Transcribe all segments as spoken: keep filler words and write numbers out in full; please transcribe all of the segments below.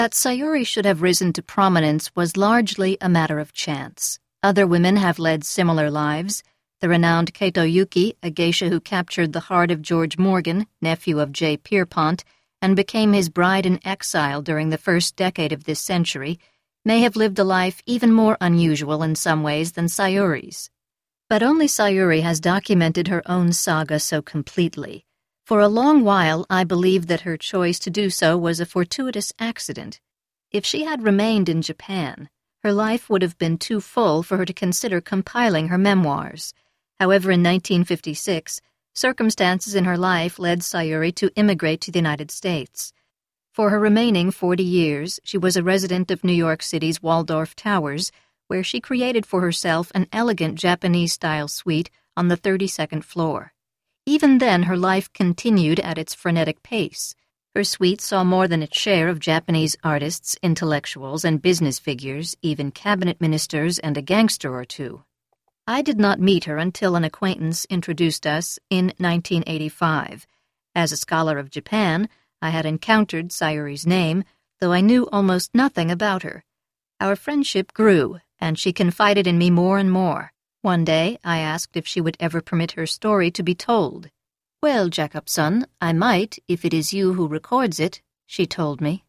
That Sayuri should have risen to prominence was largely a matter of chance. Other women have led similar lives. The renowned Kato Yuki, a geisha who captured the heart of George Morgan, nephew of J. Pierpont, and became his bride in exile during the first decade of this century, may have lived a life even more unusual in some ways than Sayuri's. But only Sayuri has documented her own saga so completely. For a long while, I believed that her choice to do so was a fortuitous accident. If she had remained in Japan, her life would have been too full for her to consider compiling her memoirs. However, in nineteen fifty-six, circumstances in her life led Sayuri to immigrate to the United States. For her remaining forty years, she was a resident of New York City's Waldorf Towers, where she created for herself an elegant Japanese-style suite on the thirty-second floor. Even then, her life continued at its frenetic pace. Her suite saw more than its share of Japanese artists, intellectuals, and business figures, even cabinet ministers and a gangster or two. I did not meet her until an acquaintance introduced us in nineteen eighty-five. As a scholar of Japan, I had encountered Sayuri's name, though I knew almost nothing about her. Our friendship grew, and she confided in me more and more. One day, I asked if she would ever permit her story to be told. "Well, Jacobson, I might, if it is you who records it," she told me.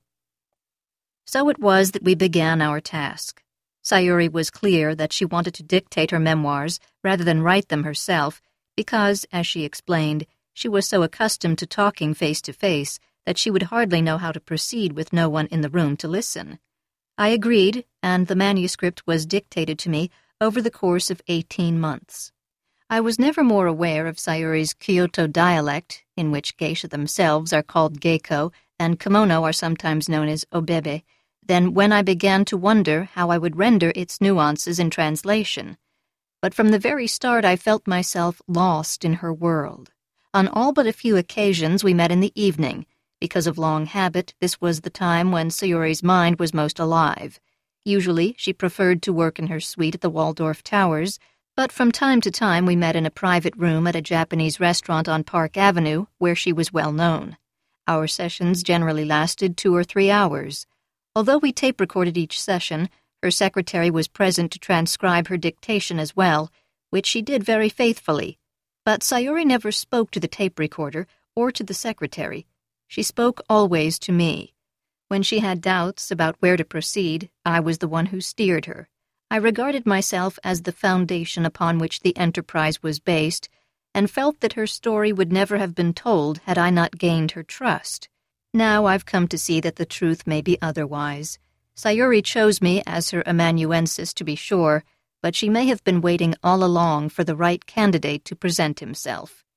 So it was that we began our task. Sayuri was clear that she wanted to dictate her memoirs rather than write them herself because, as she explained, she was so accustomed to talking face-to-face that she would hardly know how to proceed with no one in the room to listen. I agreed, and the manuscript was dictated to me over the course of eighteen months. I was never more aware of Sayuri's Kyoto dialect, in which geisha themselves are called geiko and kimono are sometimes known as obebe, than when I began to wonder how I would render its nuances in translation. But from the very start I felt myself lost in her world. On all but a few occasions we met in the evening. Because of long habit, this was the time when Sayuri's mind was most alive. Usually, she preferred to work in her suite at the Waldorf Towers, but from time to time we met in a private room at a Japanese restaurant on Park Avenue, where she was well known. Our sessions generally lasted two or three hours. Although we tape-recorded each session, her secretary was present to transcribe her dictation as well, which she did very faithfully. But Sayuri never spoke to the tape recorder or to the secretary. She spoke always to me. When she had doubts about where to proceed, I was the one who steered her. I regarded myself as the foundation upon which the enterprise was based, and felt that her story would never have been told had I not gained her trust. Now I've come to see that the truth may be otherwise. Sayuri chose me as her amanuensis, to be sure, but she may have been waiting all along for the right candidate to present himself.